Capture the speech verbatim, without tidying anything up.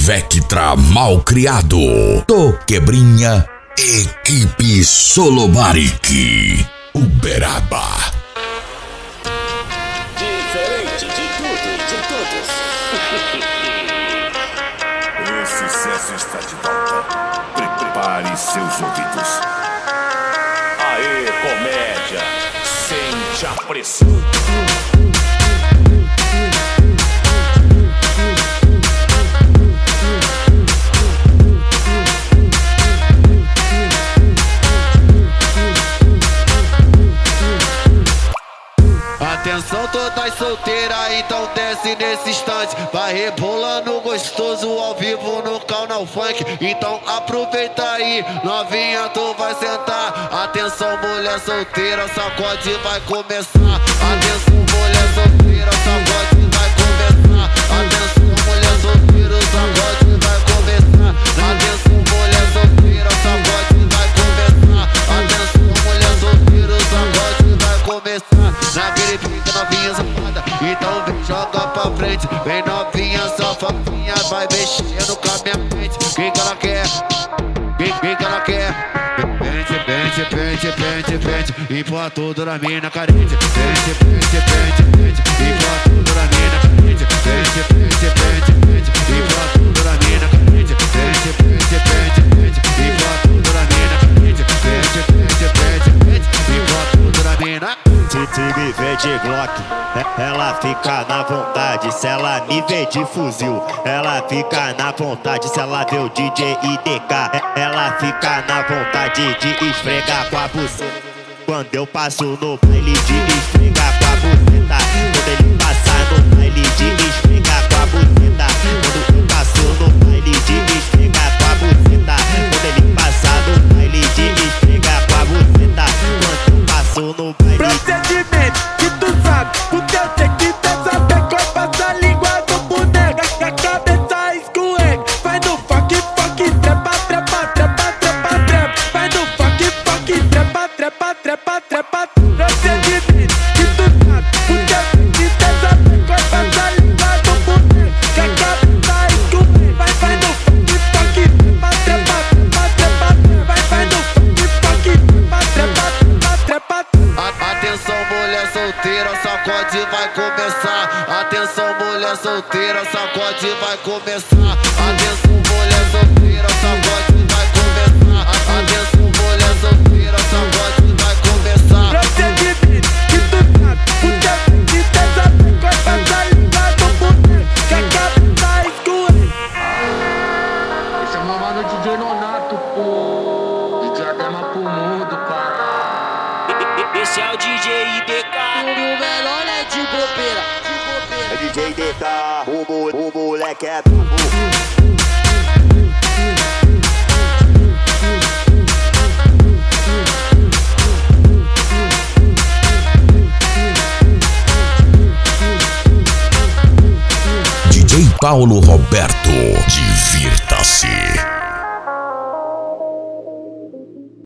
Vectra Malcriado, do Quebrinha, equipe Solobaric, Uberaba. Diferente de tudo e de todos. O sucesso está de volta. Prepare seus ouvidos. Aê, comédia, sente a pressão. Atenção todas solteiras, então desce nesse instante. Vai rebolando gostoso ao vivo no canal funk. Então aproveita aí, novinha, tu vai sentar. Atenção mulher solteira, sacode vai começar. Atenção mulher solteira, sacode vai começar. Atenção mulher solteira, sacode vai começar. Atenção mulher solteira, sacode vai começar. Atenção mulher solteira, sacode vai começar. Naquele pique novinha safada, então vem joga pra frente. Vem novinha safadinha, vai mexendo com a minha mente. Quem que ela quer? Quem, quem que ela quer? Pente, pente, pente, pente, pente, empurra tudo na mina carente. Pente, pente, pente, pente, empurra tudo na mina carente. Pente, pente, pente, pente, empurra tudo na mina carente. Pente, pente, pente, pente, empurra tudo na mina carente. Pente, pente, pente, pente, empurra tudo na mina. Se me vê de Glock, ela fica na vontade. Se ela me vê de fuzil, ela fica na vontade. Se ela vê o D J I D K, ela fica na vontade de esfregar com a buceta. Quando eu passo no baile de esfregar com a buceta. Quando ele passar no baile de esfregar com a buceta. Quando eu passo no baile de esfregar com a buceta. Quando ele passar no baile de esfregar com a buceta. Quando eu passo no baile. Procedimento que tu sabe, porque eu sei que tu sabe. Corta essa língua do boneco, que a cabeça escorrega. Vai no funk, funk, trepa, trepa, trepa, trepa, trepa. Vai no funk, funk, trepa, trepa, trepa, trepa. Procedimento que tu sabe, porque eu sei que tu sabe. Corta essa língua do boneco, que a cabeça escorrega. Vai, vai no funk, funk, trepa, trepa, trepa, trepa. Vai, vai no funk, funk, trepa, trepa, trepa, trepa. Atenção mulher solteira, sacode vai começar. Atenção mulher solteira, sacode vai começar. Atenção mulher solteira, sacode vai começar. Atenção mulher solteira, sacode vai começar. Procedimento que tu sabe, porque eu sei que tu sabe. Corta essa língua do boneco, que a cabeça escorrega. Esse é meu mano D J Nonato, pô. D J Adema pro mundo, pai. Esse é o D J I D K. E o melhor é de bobeira, de bobeira. É D J I D K, o, mo, o moleque é brabo. D J Paulo Roberto, divirta-se.